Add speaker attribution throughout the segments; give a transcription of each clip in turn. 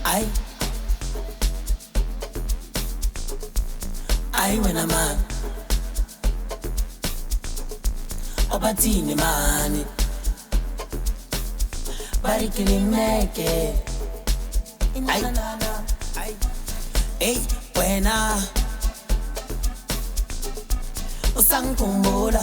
Speaker 1: Ay, ay wena man obathini mani barikilimneke ay ay hey wena usangikhumbula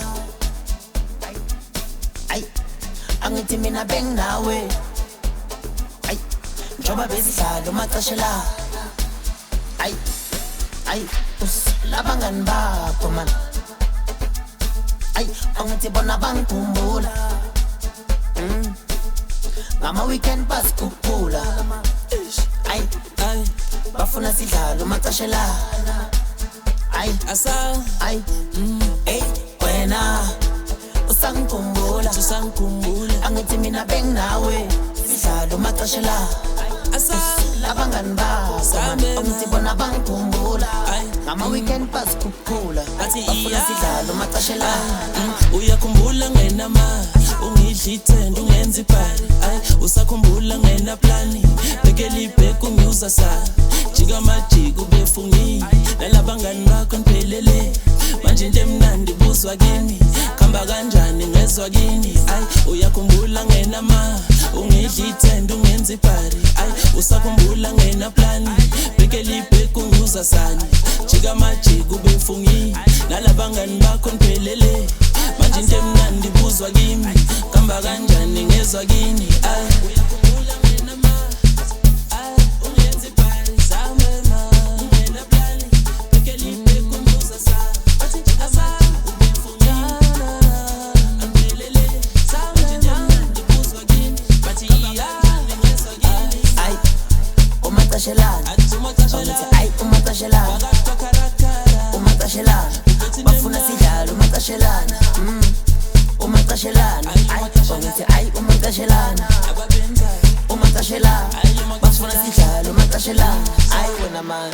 Speaker 1: ay angithi mina bengawe ay njoba besidlala umaxesha la ay ay labangani bakho man ay angithi bona bangikhumbula ngama weekend pass kuphula ay ay bafuna sidlala umaxesha la ay asa ay hey wena usangikhumbula angithi mina bengawe sidlala umaxesha la asa labangani bakho angithi bona bangikhumbula ngama weekend pass kuphula bafuna sidlala umaxesha la
Speaker 2: uyakhumbula ngenama ungidlithenda ungenza ipari ay usakhumbula ngena plani bekela ibheke ungiuza sa jika majika ubefungile nalabangani bakho niphelele manje into emnandi buzwa kimi khamba kanjani ngezwa kini ay uyakhumbula ngenama ungidlithenda ungenza ipari ay usakhumbula ngena plani bekela ibheke ungiuza sani jika majika ubefungile nalabangani bakho niphelele manje into emnandi buzwa kimi khamba kanjani ngezwa kini ay uyakhumbula ngenama ay ungenza ipari samena ngena plani bekela ibheke ungiuza sani bathi asana ubefungile amphelele samena manje buzwa kimi bathi kanjani ngezwa kini
Speaker 1: ay umaxeshelana ay umaxeshelana umaxeshelana bafuna sidlala umaxeshelana umaxeshelana ay bangithi ay umaxeshelana umaxeshelana bafuna sidlala umaxeshelana ay wena man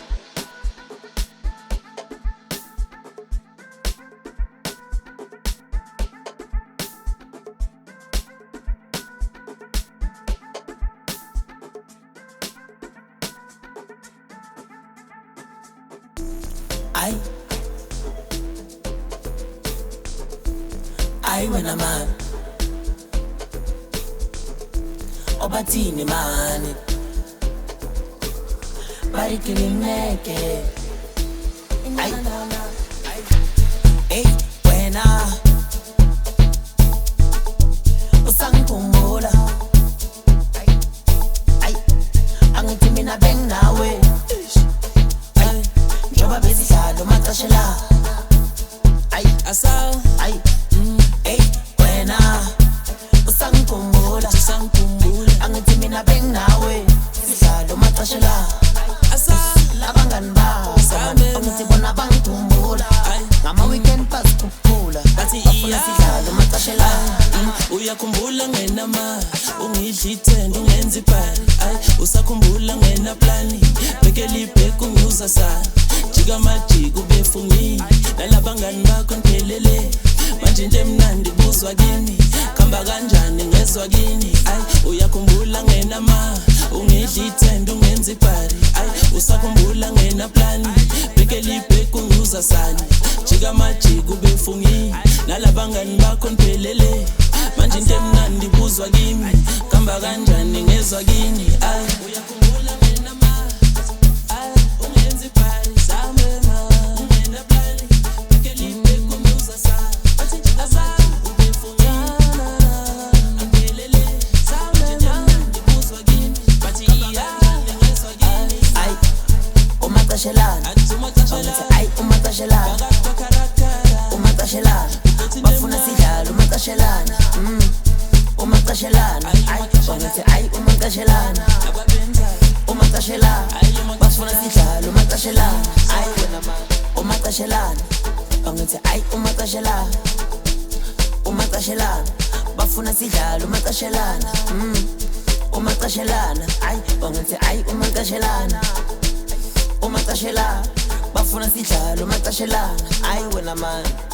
Speaker 1: ay ay wena man obathini mani barikilimneke ay hey wena usangikhumbula ay angithi mina bengawe ay njoba besidlala umaxesha la ay
Speaker 2: asa
Speaker 1: ay hey wena usangikhumbula angithi mina bengawe sidlala umaxesha la
Speaker 2: asa
Speaker 1: labangani bakho angithi bona bangikhumbula ngama weekend pass kuphula
Speaker 2: bathi
Speaker 1: bafuna sidlala umaxesha la
Speaker 2: uyakhumbula ngenama ungidlithenda ungenza ipari ay usakhumbula ngena plani bekela ibheke ungiuza sani jika majika ubefungile nalabangani bakho niphelele manje into emnandi buzwa kimi khamba kanjani ngezwa kini ay uyakhumbula ngenama ungidlithenda ungenza ipari ay usakhumbula ngena plani bekela ibheke ungiuza sani jika majika ubefungile nalabangani bakho niphelele manje into emnandi buzwa kimi khamba kanjani ngezwa kini ay uyakhumbula ngenama ay ungenza ipari samena ngena plani bekela ibheke ungiuza sani bathi asana ubefungile amphelele samena ngibuzwa kimi bathi kanjani ngezwa kini
Speaker 1: ay umaxeshelana angithi ay umaxeshelana umaxeshelana bafuna sidlala umaxeshelana umaxeshelana ay bangithi ay umaxeshelana umaxeshelana bafuna sidlala umaxeshelana ay wena man umaxeshelana bangithi ay umaxeshelana umaxeshelana bafuna sidlala umaxeshelana umaxeshelana ay bangithi ay umaxeshelana umaxeshelana bafuna sidlala umaxeshelana ay wena man